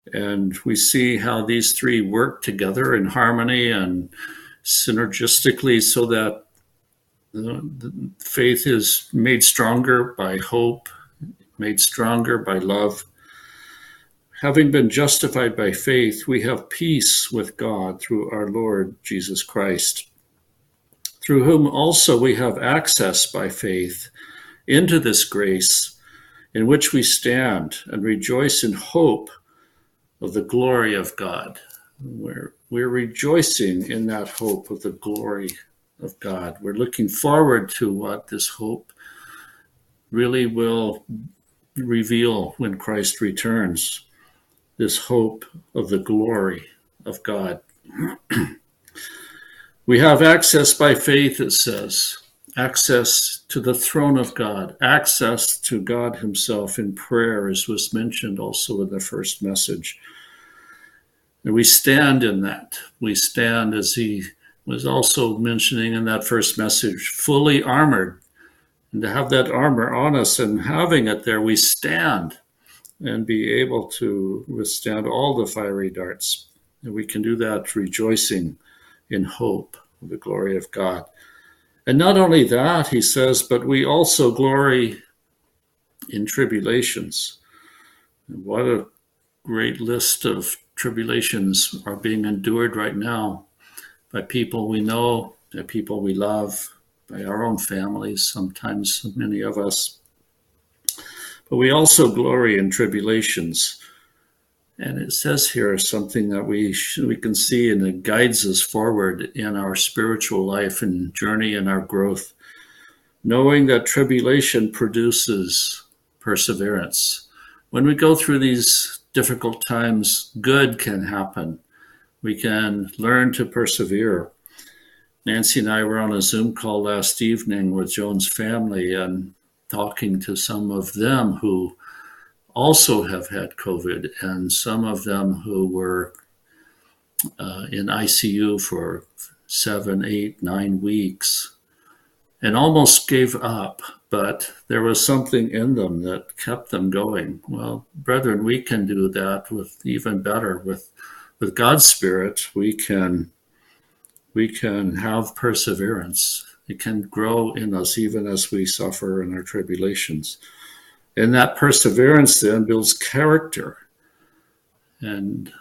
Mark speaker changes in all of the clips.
Speaker 1: And we see how these three work together in harmony and synergistically so that the faith is made stronger by hope, made stronger by love. Having been justified by faith, we have peace with God through our Lord Jesus Christ, through whom also we have access by faith into this grace in which we stand and rejoice in hope of the glory of God. We're rejoicing in that hope of the glory of God. We're looking forward to what this hope really will reveal when Christ returns, this hope of the glory of God. We have access by faith, it says, access to the throne of God, access to God himself in prayer, as was mentioned also in the first message. And we stand in that. We stand, as he was also mentioning in that first message, fully armored. And to have that armor on us and having it there, we stand and be able to withstand all the fiery darts. And we can do that rejoicing in hope of the glory of God. And not only that, he says, but we also glory in tribulations. And what a great list of tribulations are being endured right now by people we know, by people we love, by our own families, sometimes many of us. But we also glory in tribulations. And it says here something that we can see, and it guides us forward in our spiritual life and journey and our growth, knowing that tribulation produces perseverance. When we go through these difficult times, good can happen. We can learn to persevere. Nancy and I were on a Zoom call last evening with Joan's family and talking to some of them who also have had COVID, and some of them who were in ICU for 7, 8, 9 weeks and almost gave up, but there was something in them that kept them going. Well, brethren, we can do that with even better. With God's Spirit, we can have perseverance. It can grow in us even as we suffer in our tribulations. And that perseverance then builds character. And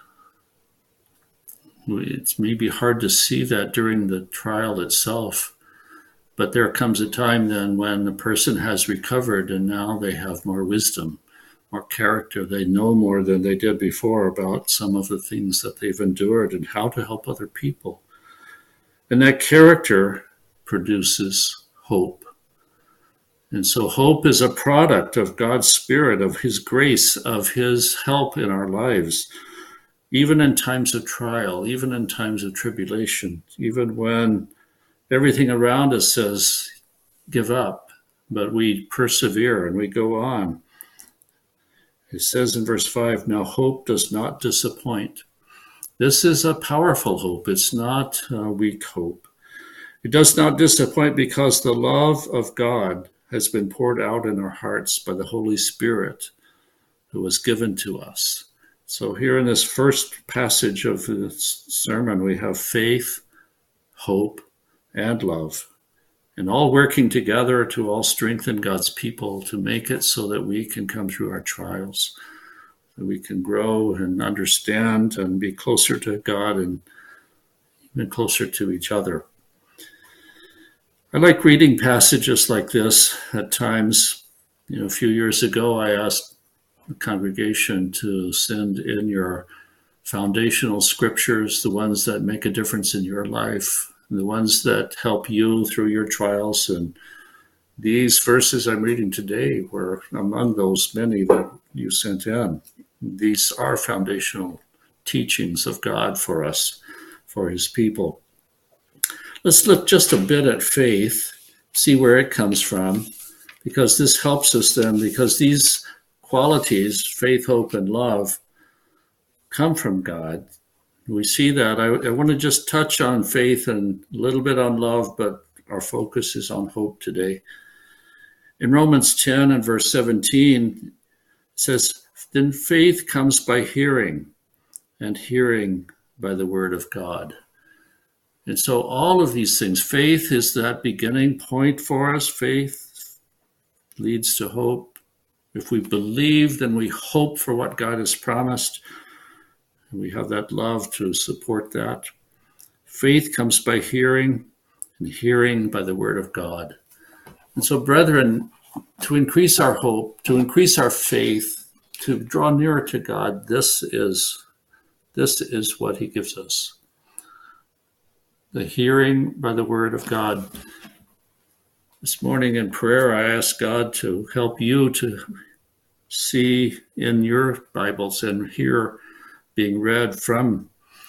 Speaker 1: it's maybe hard to see that during the trial itself, but there comes a time then when the person has recovered and now they have more wisdom, more character. They know more than they did before about some of the things that they've endured and how to help other people. And that character produces hope. And so hope is a product of God's Spirit, of his grace, of his help in our lives, even in times of trial, even in times of tribulation, even when everything around us says, give up, but we persevere and we go on. It says in verse 5, now hope does not disappoint. This is a powerful hope. It's not a weak hope. It does not disappoint because the love of God has been poured out in our hearts by the Holy Spirit who was given to us. So here in this first passage of this sermon, we have faith, hope, and love, and all working together to all strengthen God's people to make it so that we can come through our trials, that we can grow and understand and be closer to God and even closer to each other. I like reading passages like this at times. A few years ago, I asked the congregation to send in your foundational scriptures, the ones that make a difference in your life, the ones that help you through your trials. And these verses I'm reading today were among those many that you sent in. These are foundational teachings of God for us, for his people. Let's look just a bit at faith, see where it comes from, because this helps us then, because these qualities, faith, hope, and love, come from God. We see that. I want to just touch on faith and a little bit on love, but our focus is on hope today. In Romans 10 and verse 17, it says, Then faith comes by hearing, and hearing by the word of God. And so all of these things, faith is that beginning point for us. Faith leads to hope. If we believe, then we hope for what God has promised. And we have that love to support that. Faith comes by hearing, and hearing by the word of God. And so, brethren, to increase our hope, to increase our faith, to draw nearer to God, this is what he gives us. The hearing by the word of God. This morning in prayer, I asked God to help you to see in your Bibles and hear being read from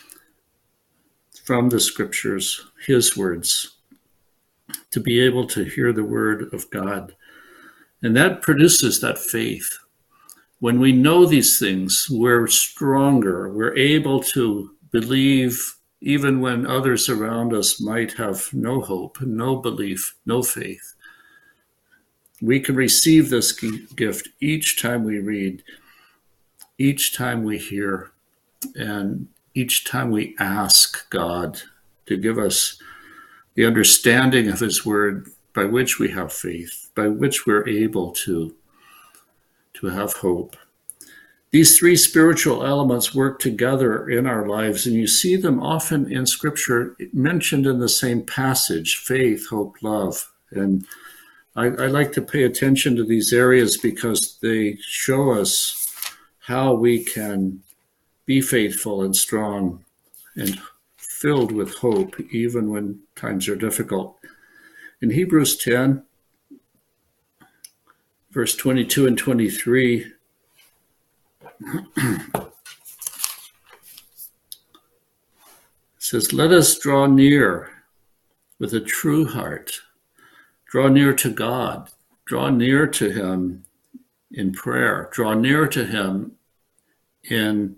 Speaker 1: the scriptures, his words, to be able to hear the word of God. And that produces that faith. When we know these things, we're stronger. We're able to believe even when others around us might have no hope, no belief, no faith. We can receive this gift each time we read, each time we hear, and each time we ask God to give us the understanding of his word by which we have faith, by which we're able to have hope. These three spiritual elements work together in our lives, and you see them often in Scripture mentioned in the same passage: faith, hope, love. And I like to pay attention to these areas because they show us how we can be faithful and strong and filled with hope even when times are difficult. In Hebrews 10, verse 22 and 23, says, "Let us draw near with a true heart, draw near to God, draw near to him in prayer, draw near to him in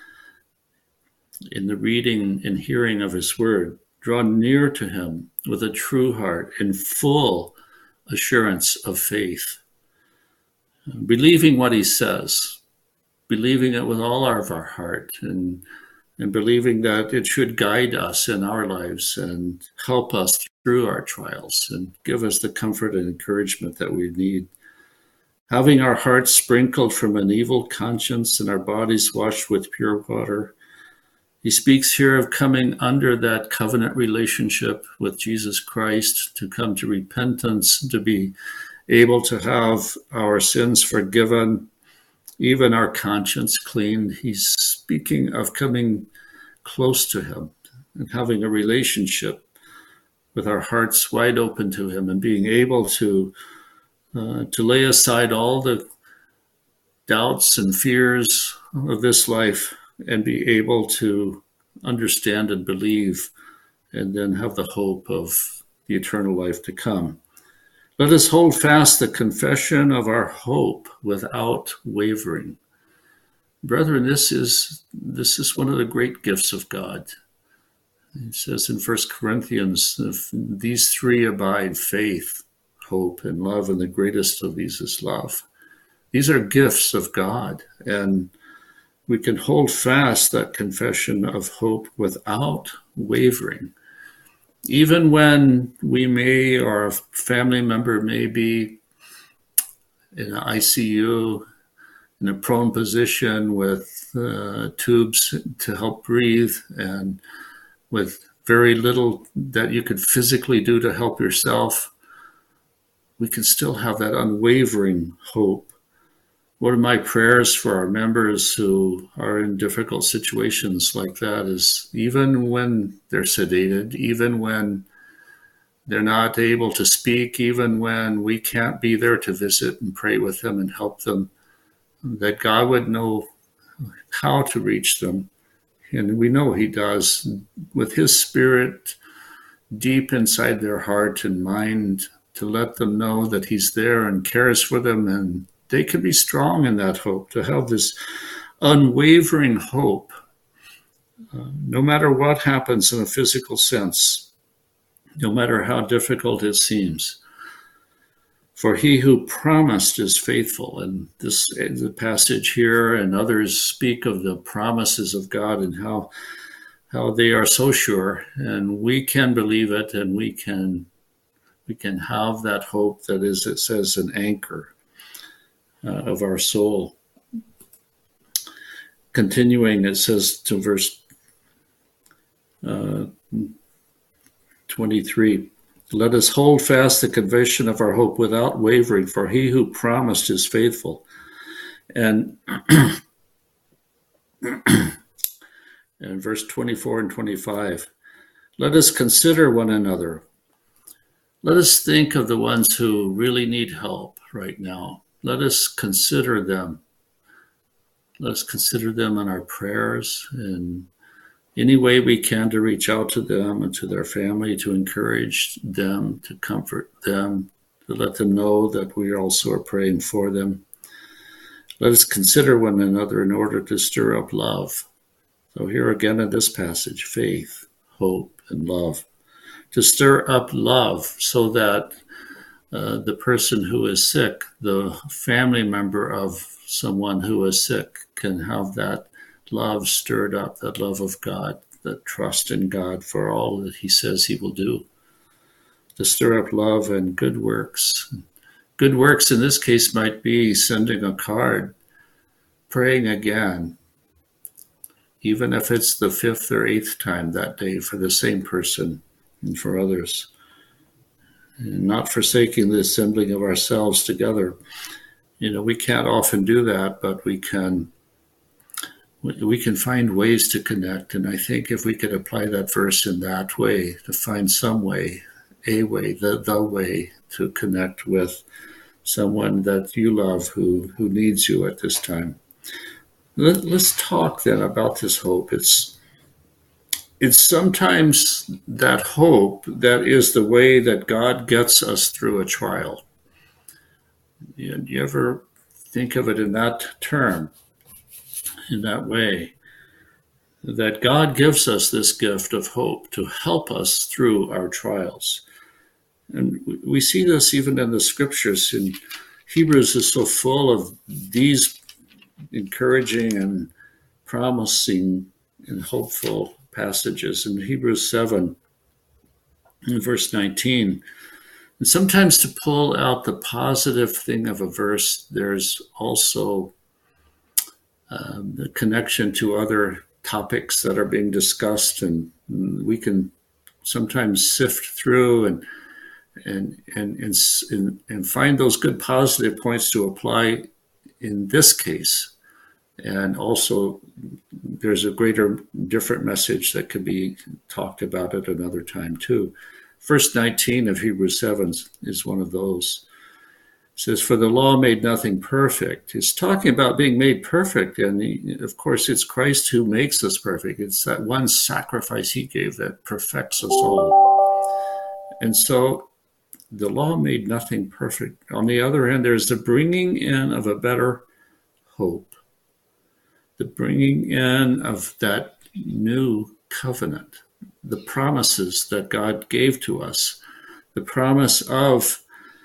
Speaker 1: the reading and hearing of his word, draw near to him with a true heart in full assurance of faith, believing what he says, believing it with all of our heart, and believing that it should guide us in our lives and help us through our trials and give us the comfort and encouragement that we need. Having our hearts sprinkled from an evil conscience and our bodies washed with pure water." He speaks here of coming under that covenant relationship with Jesus Christ, to come to repentance, to be able to have our sins forgiven, even our conscience cleaned. He's speaking of coming close to him and having a relationship with our hearts wide open to him, and being able to lay aside all the doubts and fears of this life and be able to understand and believe, and then have the hope of the eternal life to come. Let us hold fast the confession of our hope without wavering. Brethren, this is one of the great gifts of God. It says in 1 Corinthians, these three abide: faith, hope, and love, and the greatest of these is love. These are gifts of God, and we can hold fast that confession of hope without wavering. Even when we may, or a family member may be in an ICU, in a prone position with tubes to help breathe, and with very little that you could physically do to help yourself, we can still have that unwavering hope. One of my prayers for our members who are in difficult situations like that is, even when they're sedated, even when they're not able to speak, even when we can't be there to visit and pray with them and help them, that God would know how to reach them. And we know he does, with his Spirit deep inside their heart and mind, to let them know that he's there and cares for them, and they can be strong in that hope, to have this unwavering hope, no matter what happens in a physical sense, no matter how difficult it seems. For he who promised is faithful. And the passage here and others speak of the promises of God and how they are so sure, and we can believe it, and we can have that hope that is, it says, an anchor of our soul. Continuing, it says to verse 23, let us hold fast the confession of our hope without wavering, for he who promised is faithful. And in verse 24 and 25, let us consider one another. Let us think of the ones who really need help right now. Let us consider them. Let us consider them in our prayers and any way we can to reach out to them and to their family, to encourage them, to comfort them, to let them know that we also are praying for them. Let us consider one another in order to stir up love. So here again in this passage, faith, hope, and love. To stir up love so that the person who is sick, the family member of someone who is sick, can have that love stirred up, that love of God, that trust in God for all that he says he will do. To stir up love and good works. Good works in this case might be sending a card, praying again, even if it's the 5th or 8th time that day for the same person and for others. And not forsaking the assembling of ourselves together. We can't often do that, but we can find ways to connect. And I think if we could apply that verse in that way, to find some way, a way, the way to connect with someone that you love who needs you at this time. Let's talk then about this hope. It's sometimes that hope that is the way that God gets us through a trial. You ever think of it in that term, in that way, that God gives us this gift of hope to help us through our trials? And we see this even in the scriptures. In Hebrews is so full of these encouraging and promising and hopeful passages. In Hebrews 7, in verse 19, and sometimes to pull out the positive thing of a verse, there's also the connection to other topics that are being discussed, and we can sometimes sift through and find those good positive points to apply in this case. And also, there's a different message that could be talked about at another time too. Verse 19 of Hebrews 7 is one of those. It says, for the law made nothing perfect. It's talking about being made perfect. And of course, it's Christ who makes us perfect. It's that one sacrifice he gave that perfects us all. And so the law made nothing perfect. On the other hand, there's the bringing in of a better hope. The bringing in of that new covenant, the promises that God gave to us, the promise of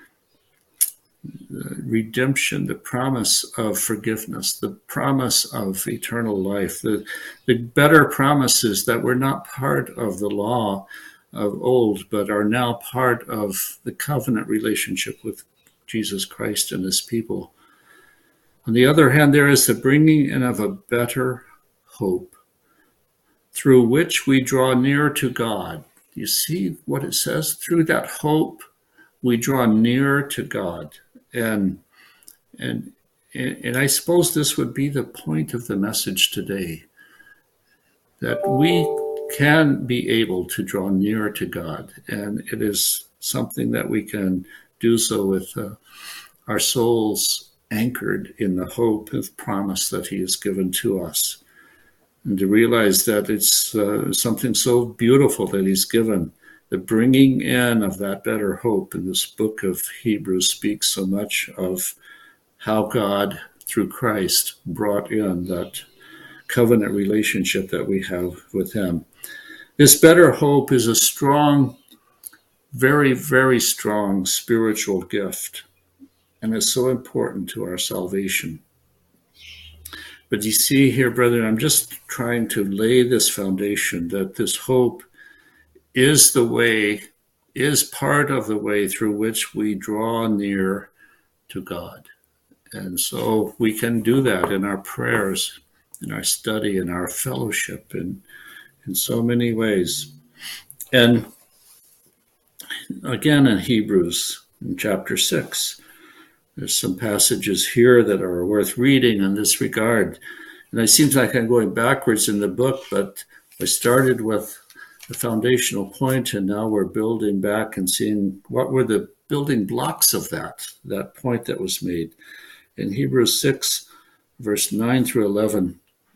Speaker 1: redemption, the promise of forgiveness, the promise of eternal life, the better promises that were not part of the law of old, but are now part of the covenant relationship with Jesus Christ and his people. On the other hand, there is the bringing in of a better hope, through which we draw near to God. You see what it says? Through that hope, we draw near to God. And I suppose this would be the point of the message today, that we can be able to draw near to God. And it is something that we can do so with our souls anchored in the hope of promise that he has given to us. And to realize that it's something so beautiful that he's given. The bringing in of that better hope in this book of Hebrews speaks so much of how God, through Christ, brought in that covenant relationship that we have with him. This better hope is a strong, very, very strong spiritual gift. and is so important to our salvation. But you see here, brethren, I'm just trying to lay this foundation that this hope is the way, is part of the way through which we draw near to God. And so we can do that in our prayers, in our study, in our fellowship, in so many ways. And again, in Hebrews, in chapter 6, there's some passages here that are worth reading in this regard. And it seems like I'm going backwards in the book, but I started with the foundational point, and now we're building back and seeing what were the building blocks of that point that was made. In Hebrews 6, verse 9 through 11,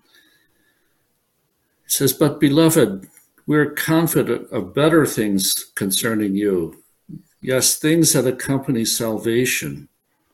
Speaker 1: it says, "But beloved, we're confident of better things concerning you. Yes, things that accompany salvation."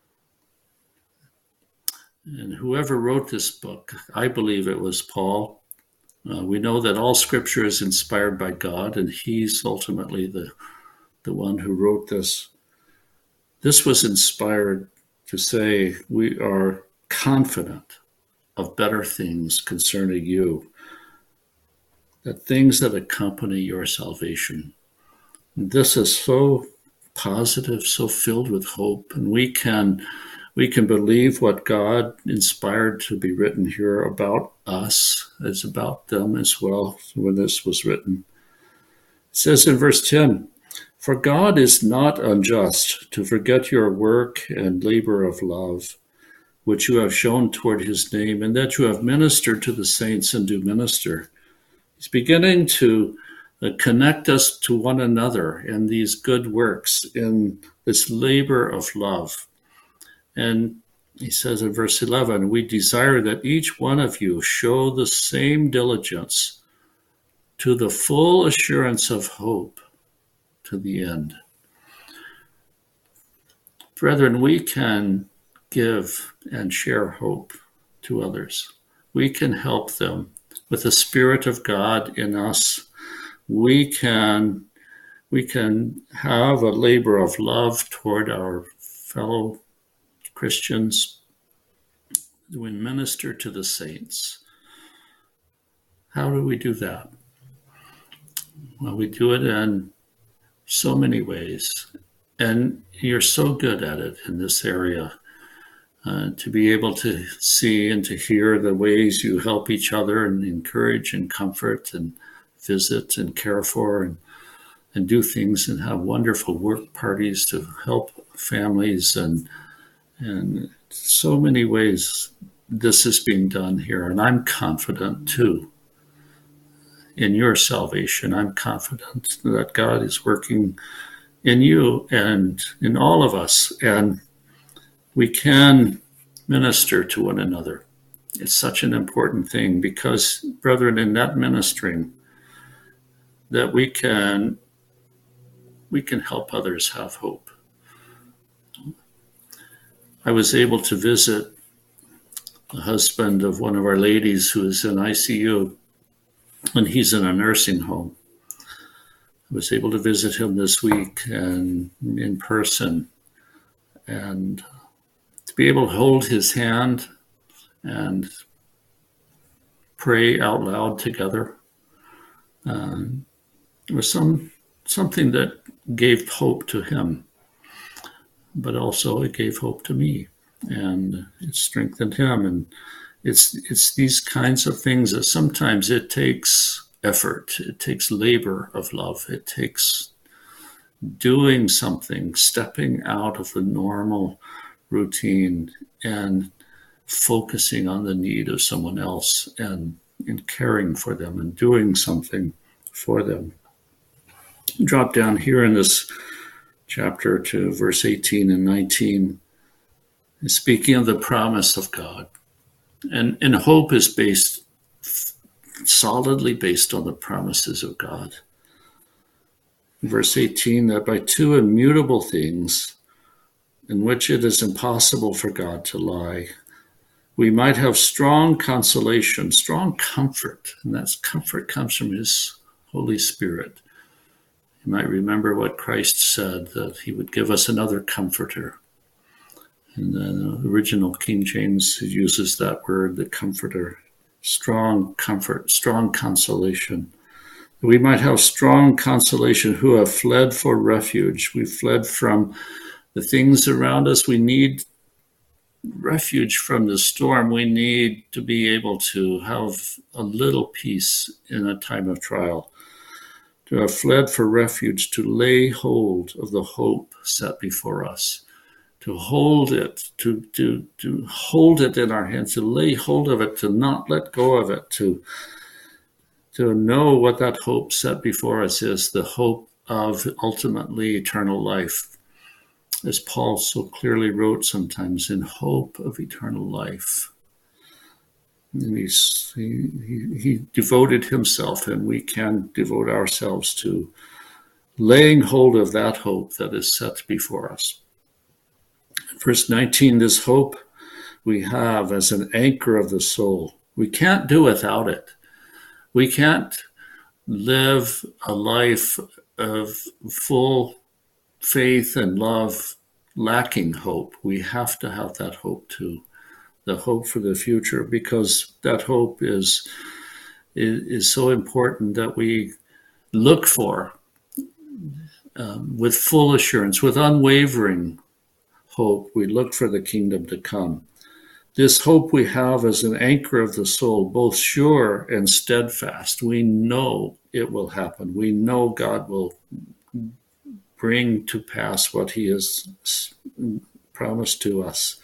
Speaker 1: And whoever wrote this book, I believe it was Paul. We know that all scripture is inspired by God, and he's ultimately the one who wrote this. This was inspired to say, we are confident of better things concerning you, that things that accompany your salvation. This is so positive, so filled with hope, and we can believe what God inspired to be written here about us as about them as well when this was written. It says in verse 10, "For God is not unjust to forget your work and labor of love, which you have shown toward his name, and that you have ministered to the saints and do minister." He's beginning to connect us to one another in these good works, in this labor of love. And he says in verse 11, "We desire that each one of you show the same diligence to the full assurance of hope to the end." Brethren, we can give and share hope to others. We can help them with the Spirit of God in us. We can have a labor of love toward our fellow Christians. We minister to the saints. How do we do that? Well, we do it in so many ways. And you're so good at it in this area, to be able to see and to hear the ways you help each other and encourage and comfort and visit and care for and do things and have wonderful work parties to help families and so many ways this is being done here. And I'm confident too in your salvation. I'm confident that God is working in you and in all of us, and we can minister to one another. It's such an important thing because, brethren, in that ministering, that we can help others have hope. I was able to visit the husband of one of our ladies who is in ICU, and he's in a nursing home. I was able to visit him this week and in person, and to be able to hold his hand and pray out loud together. It was something that gave hope to him, but also it gave hope to me, and it strengthened him. And it's these kinds of things that sometimes it takes effort, it takes labor of love, it takes doing something, stepping out of the normal routine and focusing on the need of someone else and caring for them and doing something for them. Drop down here in this chapter to verse 18 and 19, speaking of the promise of God. And hope is solidly based on the promises of God. Verse 18, that by two immutable things, in which it is impossible for God to lie, we might have strong consolation, strong comfort, and that comfort comes from his Holy Spirit. You might remember what Christ said, that he would give us another comforter. And the original King James uses that word, the comforter, strong comfort, strong consolation. We might have strong consolation who have fled for refuge. We fled from the things around us. We need refuge from the storm. We need to be able to have a little peace in a time of trial. To have fled for refuge, to lay hold of the hope set before us, to hold it, to hold it in our hands, to lay hold of it, to not let go of it, to know what that hope set before us is, the hope of ultimately eternal life. As Paul so clearly wrote sometimes, in hope of eternal life. And he devoted himself, and we can devote ourselves to laying hold of that hope that is set before us. Verse 19, this hope we have as an anchor of the soul. We can't do without it. We can't live a life of full faith and love lacking hope. We have to have that hope too, the hope for the future, because that hope is so important that we look for with full assurance, with unwavering hope. We look for the kingdom to come. This hope we have as an anchor of the soul, both sure and steadfast. We know it will happen. We know God will bring to pass what he has promised to us.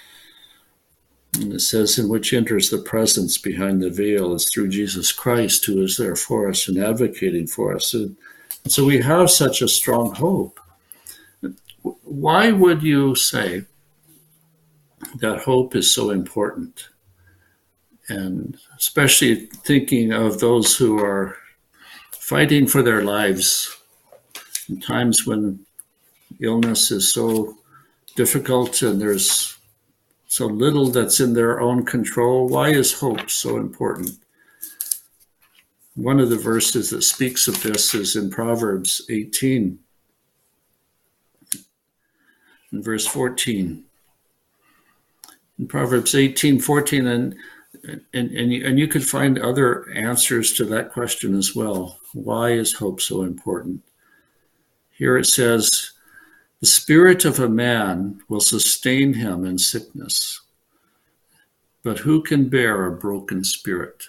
Speaker 1: And it says, in which enters the presence behind the veil is through Jesus Christ, who is there for us and advocating for us. And so we have such a strong hope. Why would you say that hope is so important? And especially thinking of those who are fighting for their lives in times when illness is so difficult and there's so little that's in their own control. Why is hope so important? One of the verses that speaks of this is in Proverbs 18, in verse 14. In Proverbs 18:14, and you could find other answers to that question as well. Why is hope so important? Here it says, the spirit of a man will sustain him in sickness, but who can bear a broken spirit?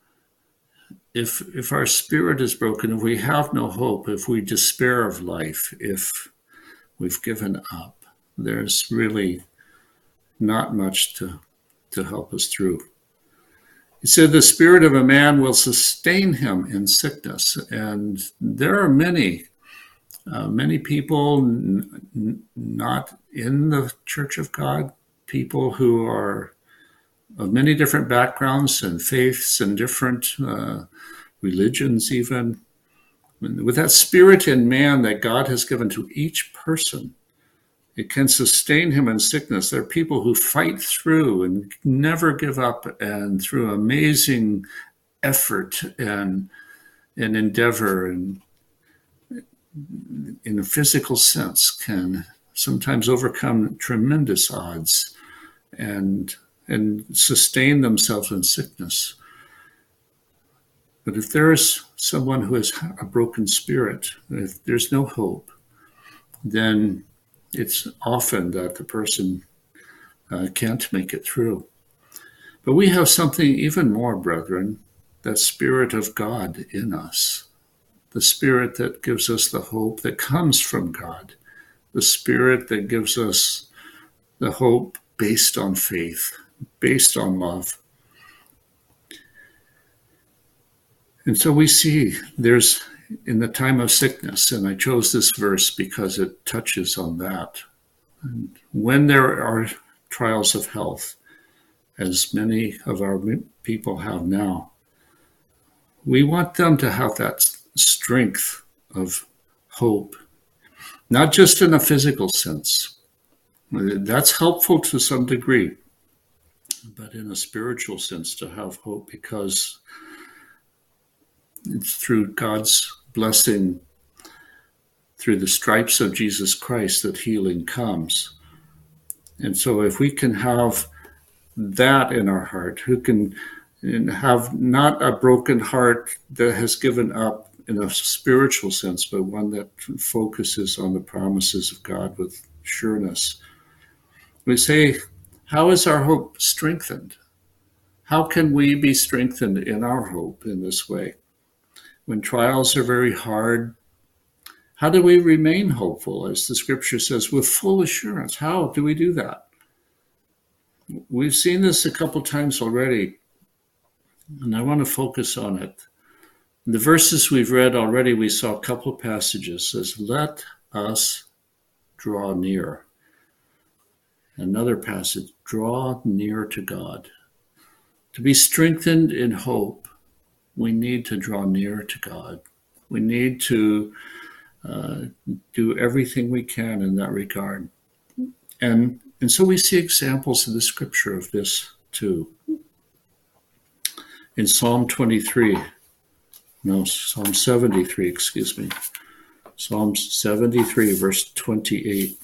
Speaker 1: If our spirit is broken, if we have no hope, if we despair of life, if we've given up, there's really not much to help us through. He said the spirit of a man will sustain him in sickness. And there are many people not in the Church of God, people who are of many different backgrounds and faiths and different religions even. With that spirit in man that God has given to each person, it can sustain him in sickness. There are people who fight through and never give up, and through amazing effort and endeavor and in a physical sense can sometimes overcome tremendous odds and sustain themselves in sickness. But if there is someone who has a broken spirit, if there's no hope, then it's often that the person can't make it through. But we have something even more, brethren, that Spirit of God in us, the Spirit that gives us the hope that comes from God, the Spirit that gives us the hope based on faith, based on love. And so we see there's, in the time of sickness, and I chose this verse because it touches on that. And when there are trials of health, as many of our people have now, we want them to have that strength of hope, not just in a physical sense. That's helpful to some degree, but in a spiritual sense to have hope, because it's through God's blessing, through the stripes of Jesus Christ, that healing comes. And so if we can have that in our heart, who can have not a broken heart that has given up in a spiritual sense, but one that focuses on the promises of God with sureness. We say, how is our hope strengthened? How can we be strengthened in our hope in this way? When trials are very hard, how do we remain hopeful, as the scripture says, with full assurance? How do we do that? We've seen this a couple times already, and I want to focus on it. In the verses we've read already, we saw a couple of passages. It says, let us draw near. Another passage, draw near to God. To be strengthened in hope, we need to draw near to God. We need to do everything we can in that regard. And so we see examples in the scripture of this too. In Psalm 73, Psalm 73, excuse me. Psalm 73, verse 28.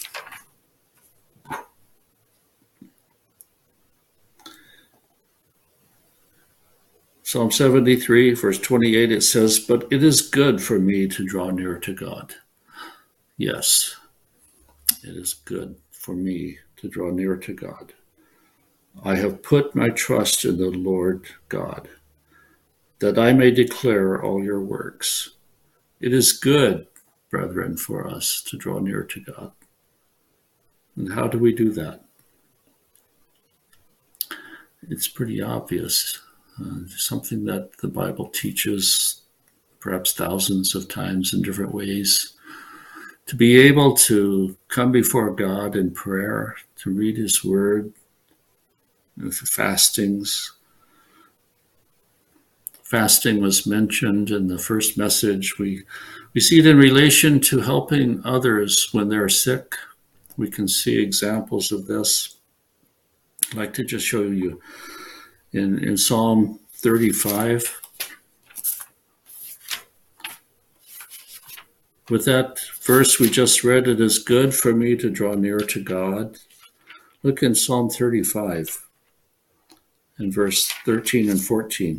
Speaker 1: Psalm 73, verse 28, it says, but it is good for me to draw near to God. Yes, it is good for me to draw near to God. I have put my trust in the Lord God, that I may declare all your works. It is good, brethren, for us to draw near to God. And how do we do that? It's pretty obvious. Something that the Bible teaches perhaps thousands of times in different ways. To be able to come before God in prayer, to read his word, with fastings. Fasting was mentioned in the first message. We see it in relation to helping others when they're sick. We can see examples of this. I'd like to just show you in Psalm 35. With that verse we just read, it is good for me to draw near to God. Look in Psalm 35 in verse 13 and 14.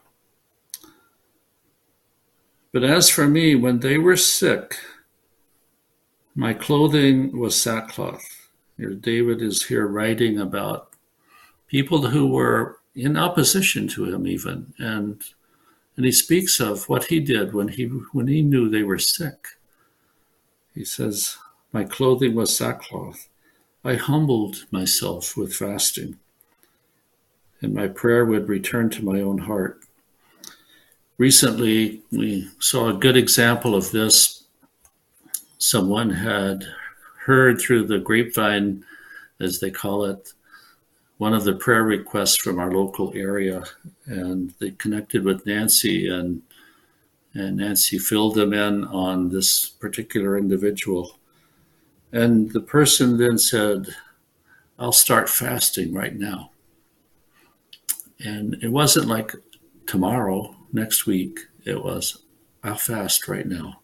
Speaker 1: But as for me, when they were sick, my clothing was sackcloth. Here, David is here writing about people who were in opposition to him even, and he speaks of what he did when he knew they were sick. He says, my clothing was sackcloth. I humbled myself with fasting, and my prayer would return to my own heart. Recently, we saw a good example of this. Someone had heard through the grapevine, as they call it, one of the prayer requests from our local area, and they connected with Nancy, and Nancy filled them in on this particular individual. And the person then said, I'll start fasting right now. And it wasn't like tomorrow, next week. It was, I'll fast right now.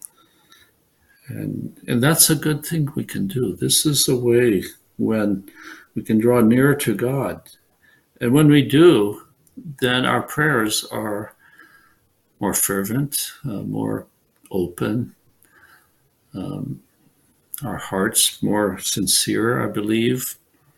Speaker 1: And that's a good thing we can do. This is a way when we can draw nearer to God. And when we do, then our prayers are more fervent, more open, our hearts more sincere, I believe.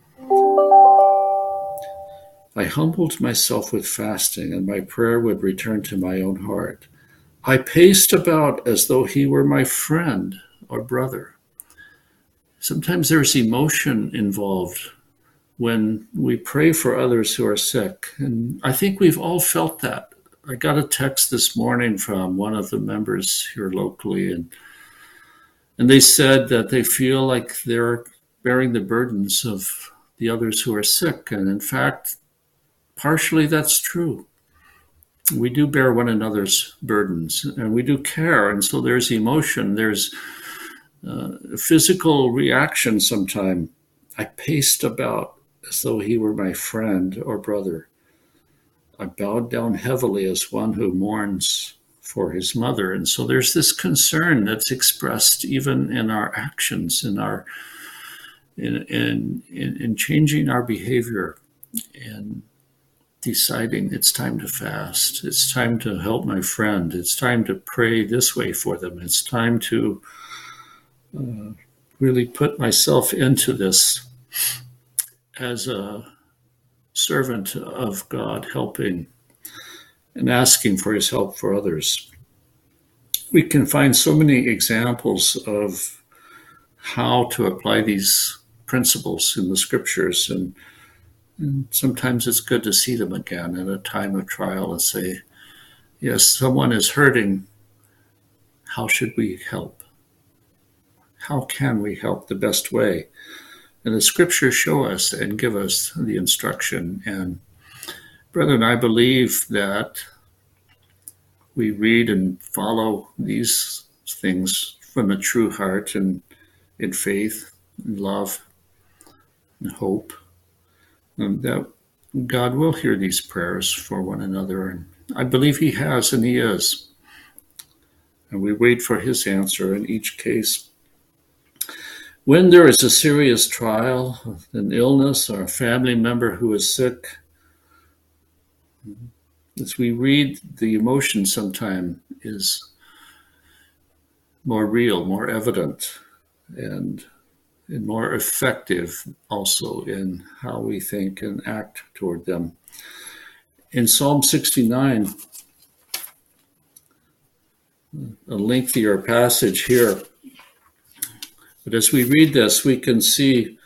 Speaker 1: I humbled myself with fasting, and my prayer would return to my own heart. I paced about as though he were my friend or brother. Sometimes there's emotion involved when we pray for others who are sick. And I think we've all felt that. I got a text this morning from one of the members here locally, and they said that they feel like they're bearing the burdens of the others who are sick. And in fact, partially that's true. We do bear one another's burdens, and we do care. And so there's emotion, there's physical reaction sometimes. I paced about as though he were my friend or brother. I bowed down heavily as one who mourns for his mother. And so there's this concern that's expressed even in our actions, in our in changing our behavior and deciding it's time to fast. It's time to help my friend. It's time to pray this way for them. It's time to really put myself into this as a servant of God, helping and asking for his help for others. We can find so many examples of how to apply these principles in the scriptures, and sometimes it's good to see them again at a time of trial and say, yes, someone is hurting. How should we help? How can we help the best way? And the scriptures show us and give us the instruction. And brethren, I believe that we read and follow these things from a true heart and in faith and love and hope, and that God will hear these prayers for one another. And I believe he has, and he is. And we wait for his answer in each case. When there is a serious trial, an illness, or a family member who is sick, as we read, the emotion sometimes is more real, more evident, and more effective also in how we think and act toward them. In Psalm 69, a lengthier passage here, but as we read this, we can see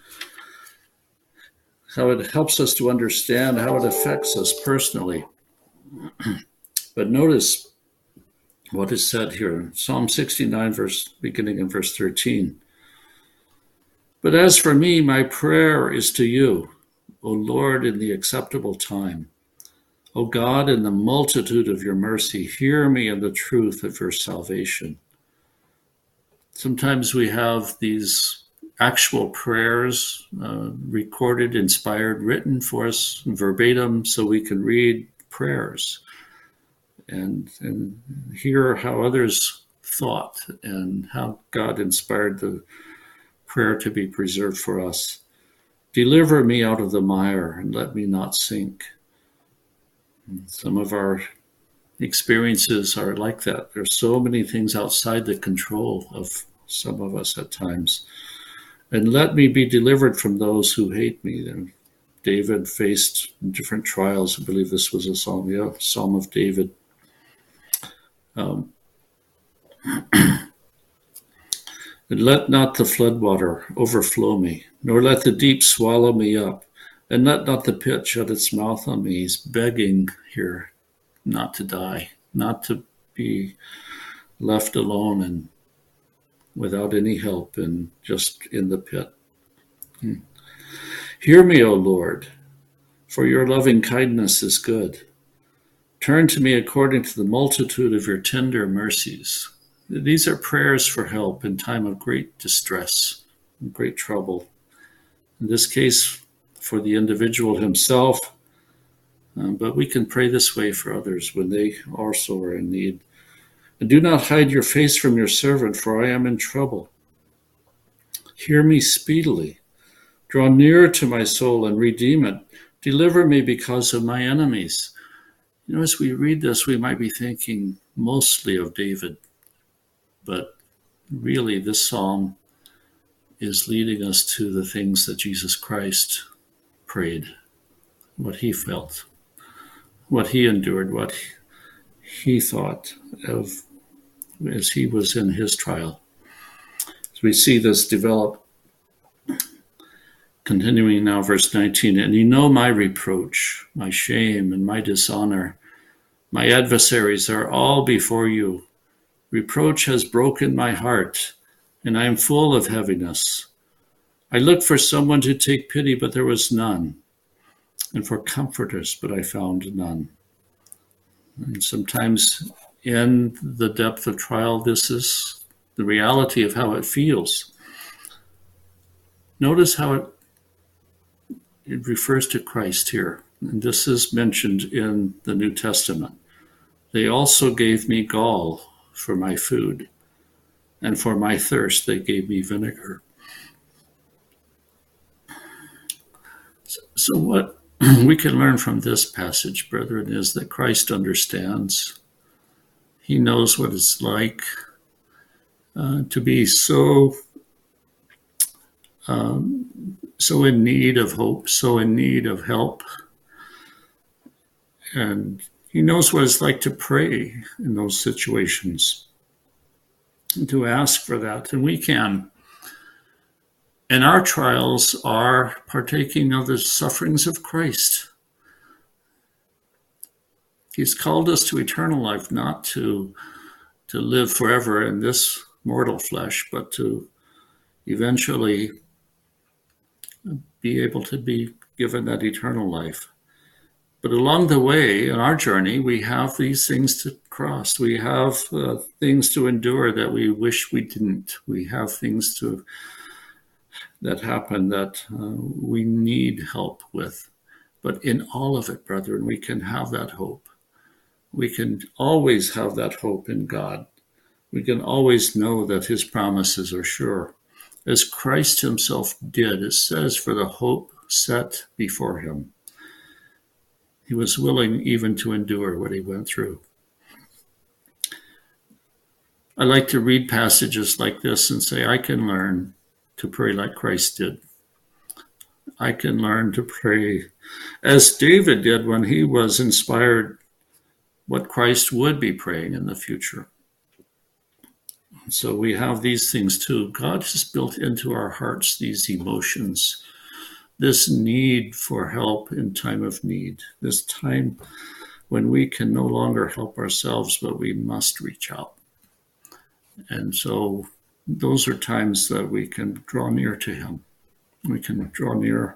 Speaker 1: how it helps us to understand how it affects us personally. But notice what is said here, Psalm 69, beginning in verse 13. But as for me, my prayer is to you, O Lord, in the acceptable time. O God, in the multitude of your mercy, hear me in the truth of your salvation. Sometimes we have these actual prayers recorded, inspired, written for us verbatim so we can read prayers and hear how others thought and how God inspired the prayer to be preserved for us. Deliver me out of the mire and let me not sink. Some of our experiences are like that. There's so many things outside the control of some of us at times. And let me be delivered from those who hate me. And David faced different trials. I believe this was a Psalm of David. And let not the floodwater overflow me, nor let the deep swallow me up, and let not the pit shut its mouth on me. He's begging here not to die, not to be left alone and without any help and just in the pit. Hear me, O Lord, for your loving kindness is good. Turn to me according to the multitude of your tender mercies. These are prayers for help in time of great distress and great trouble. In this case, for the individual himself, but we can pray this way for others when they also are in need. And do not hide your face from your servant, for I am in trouble. Hear me speedily. Draw near to my soul and redeem it. Deliver me because of my enemies. You know, as we read this, we might be thinking mostly of David, but really this psalm is leading us to the things that Jesus Christ prayed, what he felt, what he endured, what he thought of as he was in his trial. So we see this develop. Continuing now, verse 19, and you know my reproach, my shame, and my dishonor. My adversaries are all before you. Reproach has broken my heart, and I am full of heaviness. I looked for someone to take pity, but there was none, and for comforters, but I found none. And sometimes in the depth of trial, this is the reality of how it feels. Notice how it refers to Christ here, and this is mentioned in the New Testament. They also gave me gall for my food, and for my thirst they gave me vinegar. So what we can learn from this passage, brethren, is that Christ understands. He knows what it's like to be so in need of hope, so in need of help. And he knows what it's like to pray in those situations and to ask for that. And we can. And our trials are partaking of the sufferings of Christ. He's called us to eternal life, not to live forever in this mortal flesh, but to eventually be able to be given that eternal life. But along the way, in our journey, we have these things to cross. We have things to endure that we wish we didn't. We have things that happen that we need help with. But in all of it, brethren, we can have that hope. We can always have that hope in God. We can always know that his promises are sure. As Christ himself did, it says, for the hope set before him. He was willing even to endure what he went through. I like to read passages like this and say, I can learn to pray like Christ did. I can learn to pray as David did when he was inspired what Christ would be praying in the future. So we have these things too. God has built into our hearts these emotions, this need for help in time of need, this time when we can no longer help ourselves, but we must reach out. And so those are times that we can draw near to him. We can draw near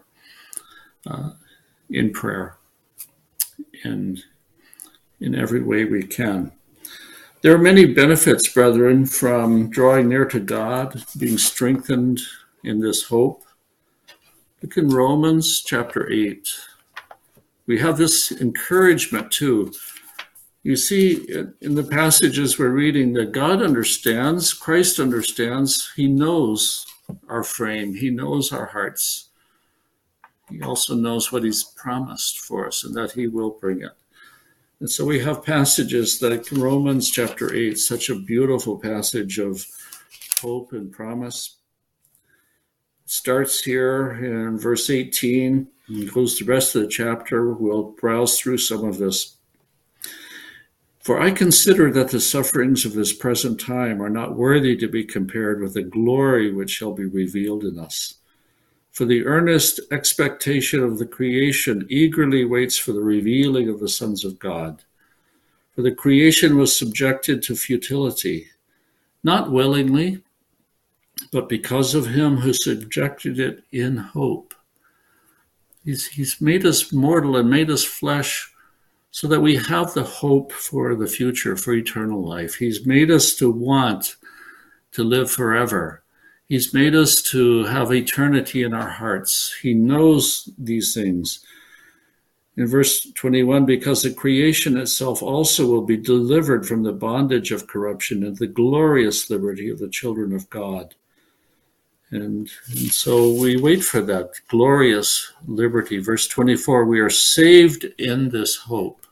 Speaker 1: in prayer and in every way we can. There are many benefits, brethren, from drawing near to God, being strengthened in this hope. Look in Romans chapter 8. We have this encouragement too. You see in the passages we're reading that God understands, Christ understands, he knows our frame, he knows our hearts. He also knows what he's promised for us and that he will bring it. And so we have passages like Romans chapter 8, such a beautiful passage of hope and promise. It starts here in verse 18 and goes the rest of the chapter. We'll browse through some of this. For I consider that the sufferings of this present time are not worthy to be compared with the glory which shall be revealed in us. For the earnest expectation of the creation eagerly waits for the revealing of the sons of God. For the creation was subjected to futility, not willingly, but because of him who subjected it in hope. He's made us mortal and made us flesh so that we have the hope for the future, for eternal life. He's made us to want to live forever. He's made us to have eternity in our hearts. He knows these things. In verse 21, because the creation itself also will be delivered from the bondage of corruption and the glorious liberty of the children of God. And so we wait for that glorious liberty. Verse 24, we are saved in this hope.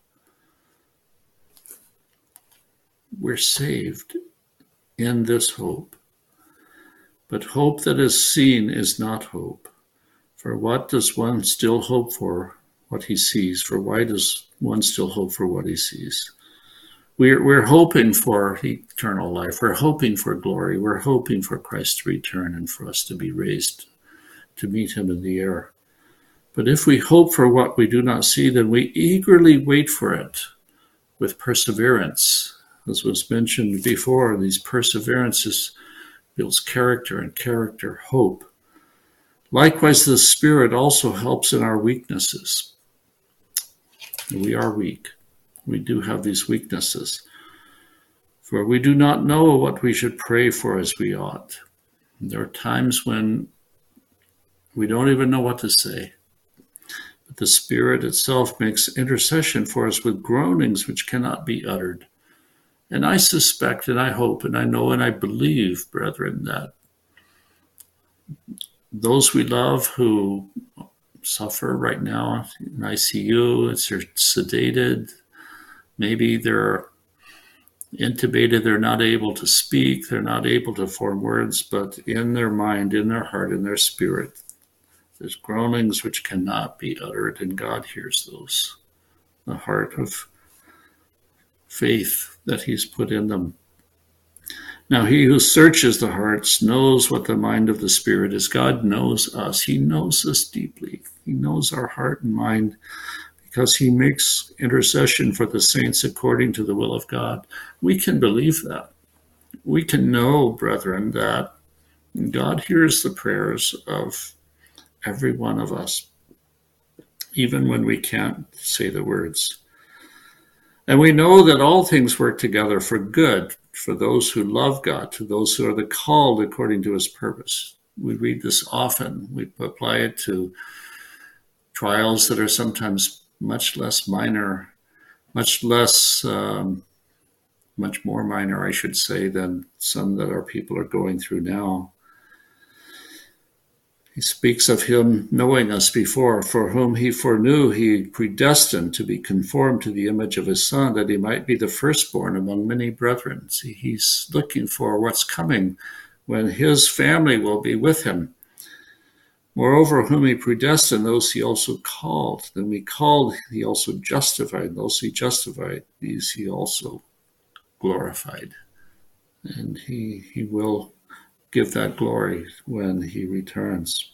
Speaker 1: We're saved in this hope. But hope that is seen is not hope. For what does one still hope for what he sees? For why does one still hope for what he sees? We're hoping for eternal life. We're hoping for glory. We're hoping for Christ to return and for us to be raised to meet him in the air. But if we hope for what we do not see, then we eagerly wait for it with perseverance. As was mentioned before, these perseverances builds character, and character hope. Likewise, the Spirit also helps in our weaknesses. We are weak. We do have these weaknesses. For we do not know what we should pray for as we ought. There are times when we don't even know what to say. But the Spirit itself makes intercession for us with groanings which cannot be uttered. And I suspect, and I hope, and I know, and I believe, brethren, that those we love who suffer right now in ICU. They're sedated. Maybe they're intubated. They're not able to speak. They're not able to form words, but in their mind, in their heart, in their spirit, there's groanings which cannot be uttered, and God hears those. The heart of faith that he's put in them. Now, he who searches the hearts knows what the mind of the Spirit is. God knows us. He knows us deeply. He knows our heart and mind because he makes intercession for the saints according to the will of God. We can believe that. We can know, brethren, that God hears the prayers of every one of us, even when we can't say the words. And we know that all things work together for good, for those who love God, to those who are the called according to his purpose. We read this often. We apply it to trials that are sometimes much less minor, much more minor, I should say, than some that our people are going through now. He speaks of him knowing us before, for whom he foreknew, he predestined to be conformed to the image of his Son, that he might be the firstborn among many brethren. See, he's looking for what's coming when his family will be with him. Moreover, whom he predestined, those he also called. Then we called, he also justified. Those he justified, these he also glorified. And he will give that glory when he returns.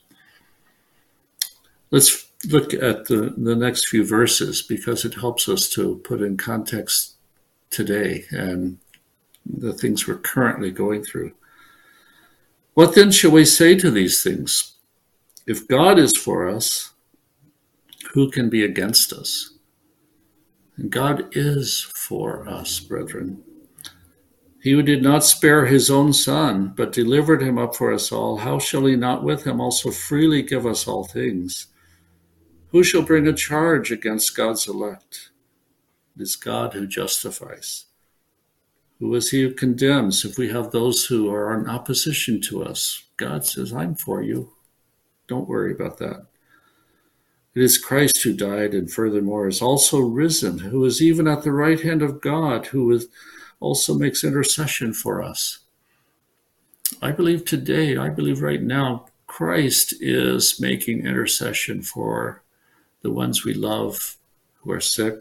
Speaker 1: Let's look at the next few verses because it helps us to put in context today and the things we're currently going through. What then shall we say to these things? If God is for us, who can be against us? And God is for us, brethren. He who did not spare his own Son, but delivered him up for us all, how shall he not with him also freely give us all things? Who shall bring a charge against God's elect? It is God who justifies. Who is he who condemns? If we have those who are in opposition to us, God says, I'm for you. Don't worry about that. It is Christ who died and furthermore is also risen, who is even at the right hand of God, who is also makes intercession for us. I believe right now, Christ is making intercession for the ones we love who are sick.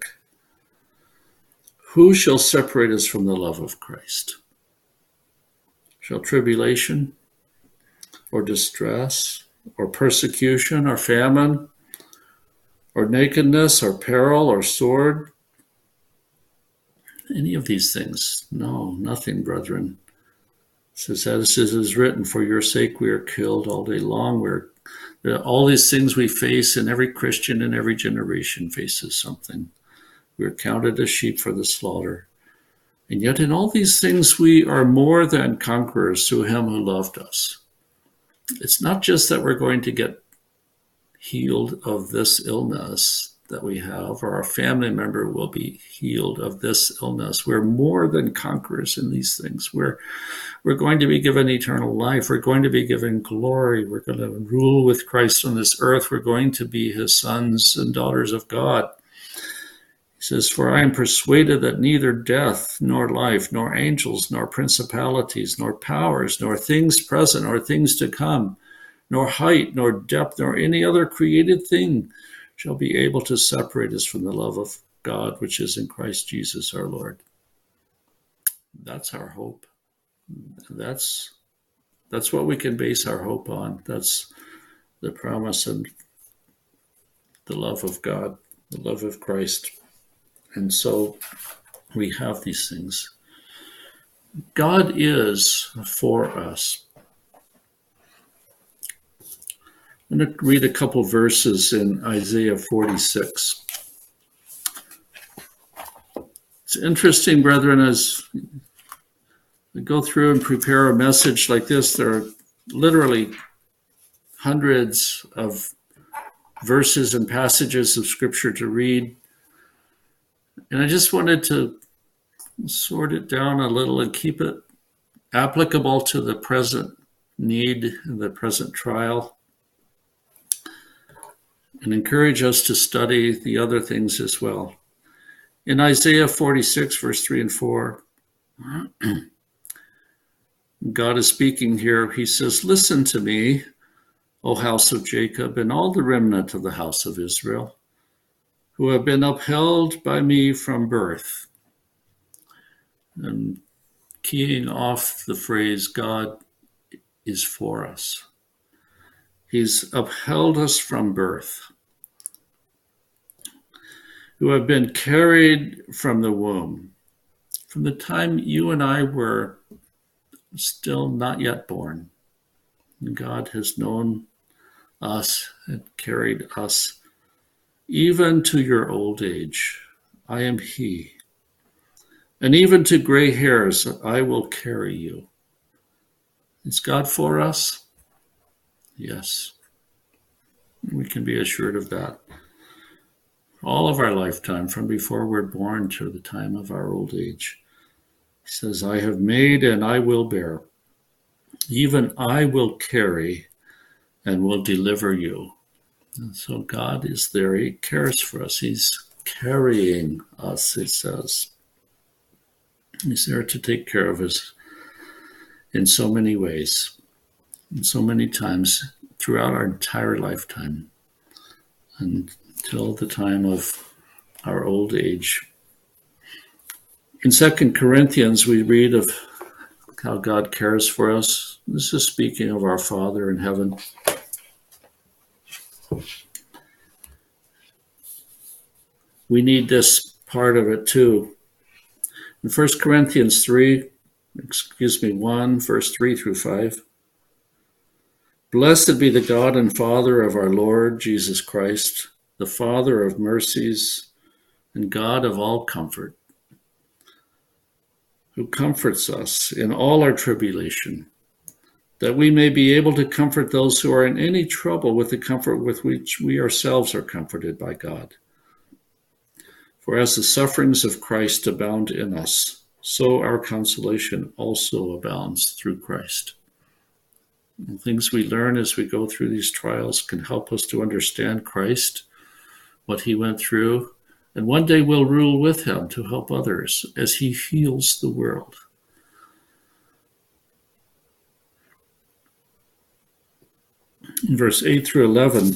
Speaker 1: Who shall separate us from the love of Christ? Shall tribulation or distress or persecution or famine or nakedness or peril or sword? Any of these things? No, nothing, brethren. It says, as it is written, for your sake we are killed all day long. All these things we face, and every Christian in every generation faces something. We are counted as sheep for the slaughter. And yet in all these things we are more than conquerors through him who loved us. It's not just that we're going to get healed of this illness that we have, or our family member will be healed of this illness. We're more than conquerors in these things. We're going to be given eternal life. We're going to be given glory. We're going to rule with Christ on this earth. We're going to be his sons and daughters of God. He says, for I am persuaded that neither death, nor life, nor angels, nor principalities, nor powers, nor things present, nor things to come, nor height, nor depth, nor any other created thing shall be able to separate us from the love of God, which is in Christ Jesus our Lord. That's our hope. That's what we can base our hope on. That's the promise and the love of God, the love of Christ. And so we have these things. God is for us. I'm going to read a couple verses in Isaiah 46. It's interesting, brethren, as we go through and prepare a message like this, there are literally hundreds of verses and passages of Scripture to read. And I just wanted to sort it down a little and keep it applicable to the present need and the present trial. and encourage us to study the other things as well. In Isaiah 46, verse 3 and 4, God is speaking here. He says, "Listen to me, O house of Jacob, and all the remnant of the house of Israel, who have been upheld by me from birth." And keying off the phrase, God is for us. He's upheld us from birth, who have been carried from the womb. From the time you and I were still not yet born, God has known us and carried us even to your old age. I am He. And even to gray hairs, I will carry you. Is God for us? Yes. We can be assured of that. All of our lifetime, from before we're born to the time of our old age. He says, I have made and I will bear. Even I will carry and will deliver you. And so God is there. He cares for us. He's carrying us, it says. He's there to take care of us in so many ways, and so many times throughout our entire lifetime until the time of our old age. In 2 Corinthians, we read of how God cares for us. This is speaking of our Father in heaven. We need this part of it too. In 1 Corinthians 1, verse 3 through 5. Blessed be the God and Father of our Lord Jesus Christ, the Father of mercies and God of all comfort, who comforts us in all our tribulation, that we may be able to comfort those who are in any trouble with the comfort with which we ourselves are comforted by God. For as the sufferings of Christ abound in us, so our consolation also abounds through Christ. And things we learn as we go through these trials can help us to understand Christ, what he went through, and one day we'll rule with him to help others as he heals the world. In verse 8 through 11,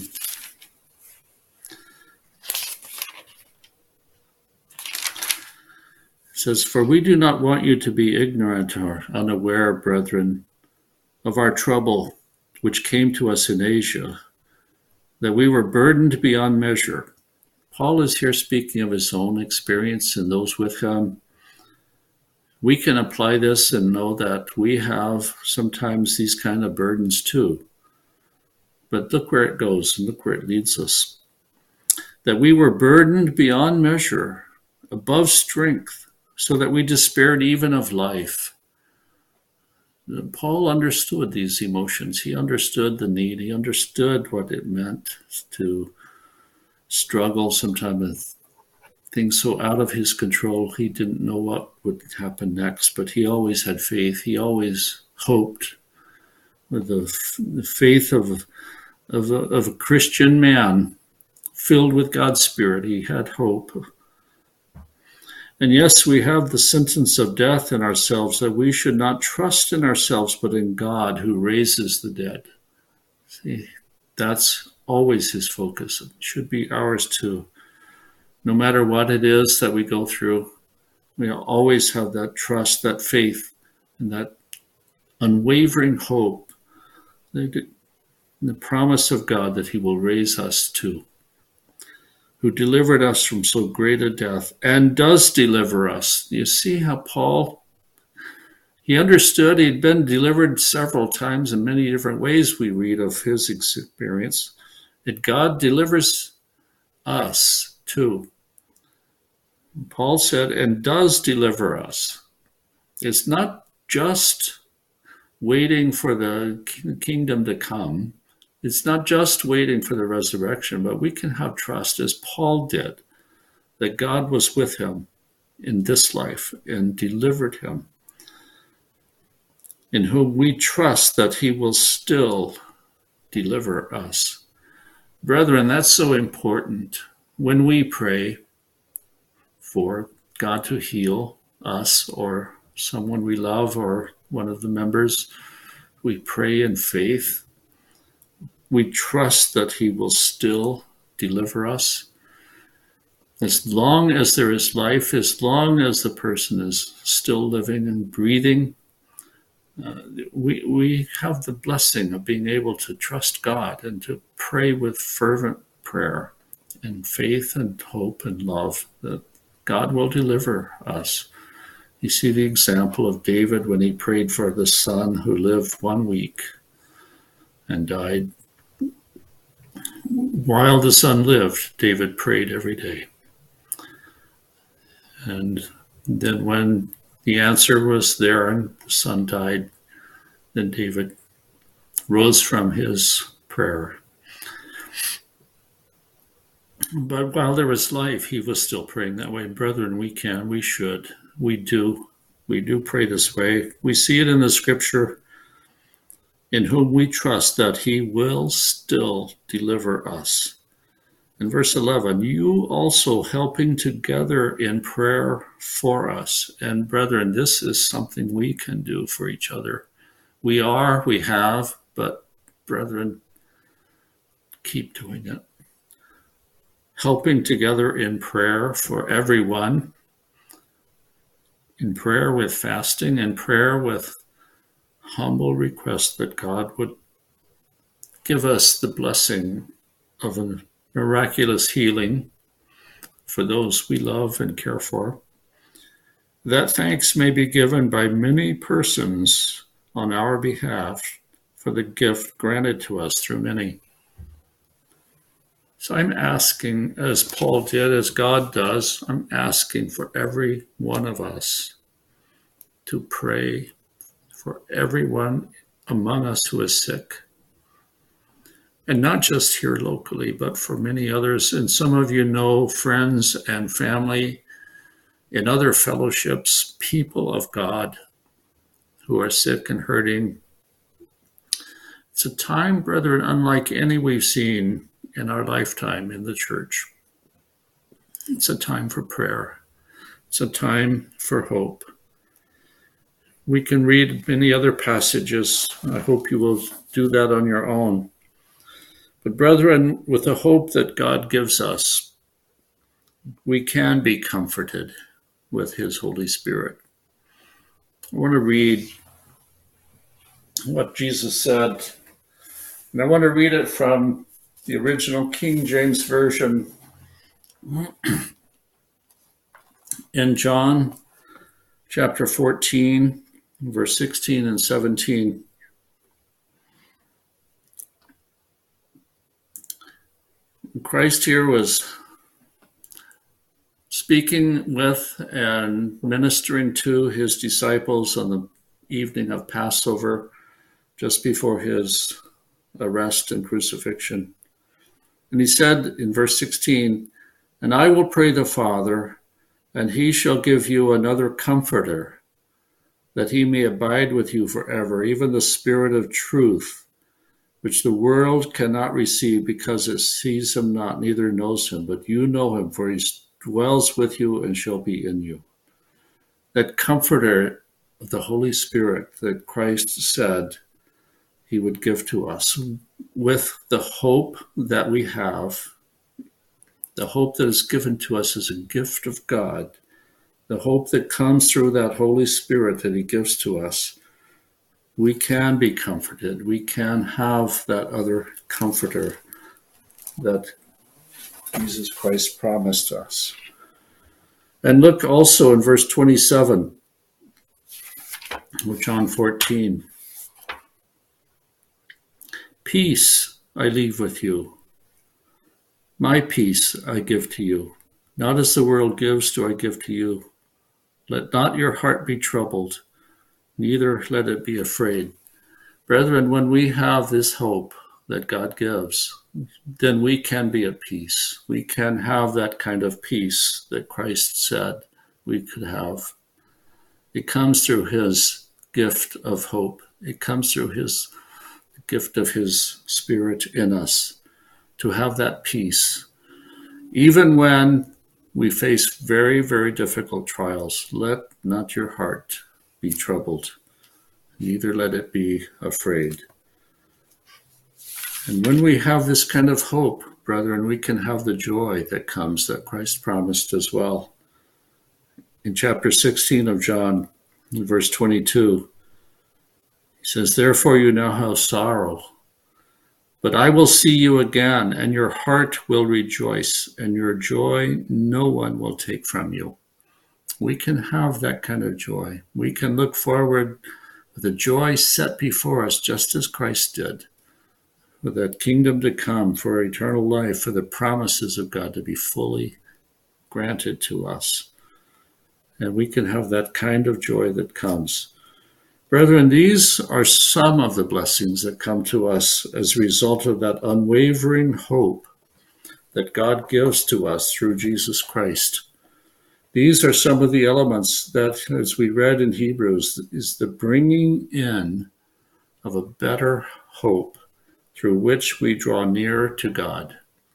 Speaker 1: it says, For we do not want you to be ignorant or unaware, brethren, of our trouble which came to us in Asia, that we were burdened beyond measure. Paul is here speaking of his own experience and those with him. We can apply this and know that we have sometimes these kind of burdens too. But look where it goes and look where it leads us. That we were burdened beyond measure, above strength, so that we despaired even of life. Paul understood these emotions. He understood the need. He understood what it meant to struggle sometimes with things so out of his control. He didn't know what would happen next, but he always had faith. He always hoped with the faith of a Christian man filled with God's Spirit. He had hope. And yes, we have the sentence of death in ourselves, that we should not trust in ourselves, but in God who raises the dead. See, that's always his focus. It should be ours too. No matter what it is that we go through, we always have that trust, that faith, and that unwavering hope, the promise of God that he will raise us too, who delivered us from so great a death and does deliver us. You see how Paul, he understood he'd been delivered several times in many different ways. We read of his experience, that God delivers us too. Paul said, and does deliver us. It's not just waiting for the kingdom to come. It's not just waiting for the resurrection, but we can have trust, as Paul did, that God was with him in this life and delivered him, in whom we trust that he will still deliver us. Brethren, that's so important. When we pray for God to heal us or someone we love or one of the members, we pray in faith. We trust that he will still deliver us. As long as there is life, as long as the person is still living and breathing, we have the blessing of being able to trust God and to pray with fervent prayer and faith and hope and love that God will deliver us. You see the example of David when he prayed for the son who lived 1 week and died. While the son lived, David prayed every day. And then when the answer was there and the son died, then David rose from his prayer. But while there was life, he was still praying that way. Brethren, we should, we do pray this way. We see it in the scripture, in whom we trust that he will still deliver us. In verse 11, you also helping together in prayer for us. And brethren, this is something we can do for each other. We have, but brethren, keep doing it. Helping together in prayer for everyone, in prayer with fasting, in prayer with humble request that God would give us the blessing of a miraculous healing for those we love and care for, that thanks may be given by many persons on our behalf for the gift granted to us through many. So I'm asking, as Paul did, as God does, I'm asking for every one of us to pray for everyone among us who is sick. And not just here locally, but for many others. And some of you know friends and family in other fellowships, people of God who are sick and hurting. It's a time, brethren, unlike any we've seen in our lifetime in the church. It's a time for prayer. It's a time for hope. We can read many other passages. I hope you will do that on your own. But brethren, with the hope that God gives us, we can be comforted with his Holy Spirit. I want to read what Jesus said, and I want to read it from the original King James Version in John chapter 14, verse 16 and 17. Christ here was speaking with and ministering to his disciples on the evening of Passover, just before his arrest and crucifixion. And he said in verse 16, and I will pray the Father, and he shall give you another comforter, that he may abide with you forever, even the Spirit of truth, which the world cannot receive because it sees him not, neither knows him, but you know him, for he dwells with you and shall be in you. That comforter of the Holy Spirit that Christ said he would give to us, with the hope that we have, the hope that is given to us as a gift of God, the hope that comes through that Holy Spirit that he gives to us. We can be comforted. We can have that other comforter that Jesus Christ promised us. And look also in verse 27 of John 14. Peace I leave with you. My peace I give to you. Not as the world gives do I give to you. Let not your heart be troubled, neither let it be afraid. Brethren, when we have this hope that God gives, then we can be at peace. We can have that kind of peace that Christ said we could have. It comes through his gift of hope. It comes through his gift of his Spirit in us to have that peace. Even when we face very, very difficult trials, let not your heart be troubled, neither let it be afraid. And when we have this kind of hope, brethren, we can have the joy that comes that Christ promised as well. In chapter 16 of John, in verse 22, he says, "Therefore you now have sorrow, but I will see you again, and your heart will rejoice, and your joy no one will take from you." We can have that kind of joy. We can look forward with the joy set before us, just as Christ did, for that kingdom to come, for eternal life, for the promises of God to be fully granted to us. And we can have that kind of joy that comes. Brethren, these are some of the blessings that come to us as a result of that unwavering hope that God gives to us through Jesus Christ. These are some of the elements that, as we read in Hebrews, is the bringing in of a better hope through which we draw near to God.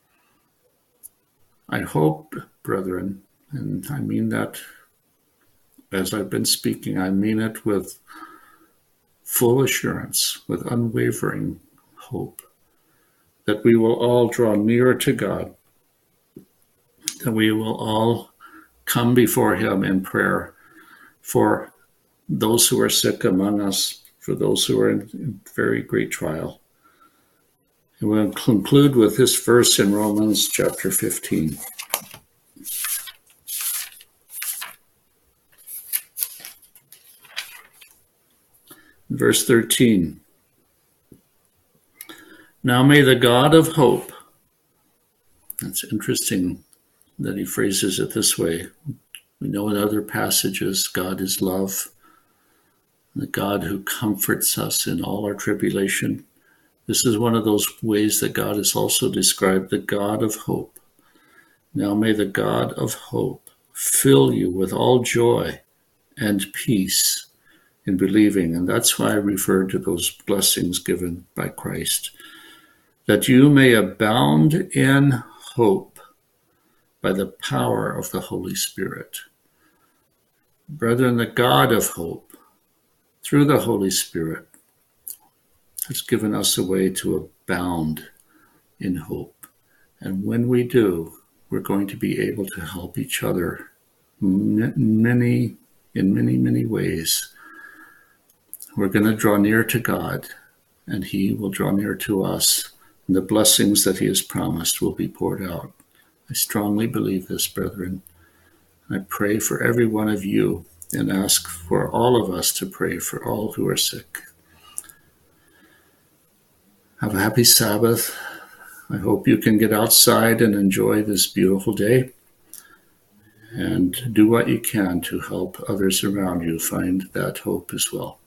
Speaker 1: I hope, brethren, and I mean that as I've been speaking, I mean it with full assurance, with unwavering hope, that we will all draw nearer to God, that we will all come before him in prayer for those who are sick among us, for those who are in very great trial. And we'll conclude with this verse in Romans chapter 15. Verse 13. "Now may the God of hope," that's interesting that he phrases it this way. We know in other passages God is love, the God who comforts us in all our tribulation. This is one of those ways that God is also described, the God of hope. "Now may the God of hope fill you with all joy and peace in believing," and that's why I refer to those blessings given by Christ, "that you may abound in hope by the power of the Holy Spirit." Brethren, the God of hope, through the Holy Spirit, has given us a way to abound in hope. And when we do, we're going to be able to help each other in many ways. We're going to draw near to God, and he will draw near to us, and the blessings that he has promised will be poured out. I strongly believe this, brethren. I pray for every one of you and ask for all of us to pray for all who are sick. Have a happy Sabbath. I hope you can get outside and enjoy this beautiful day, and do what you can to help others around you find that hope as well.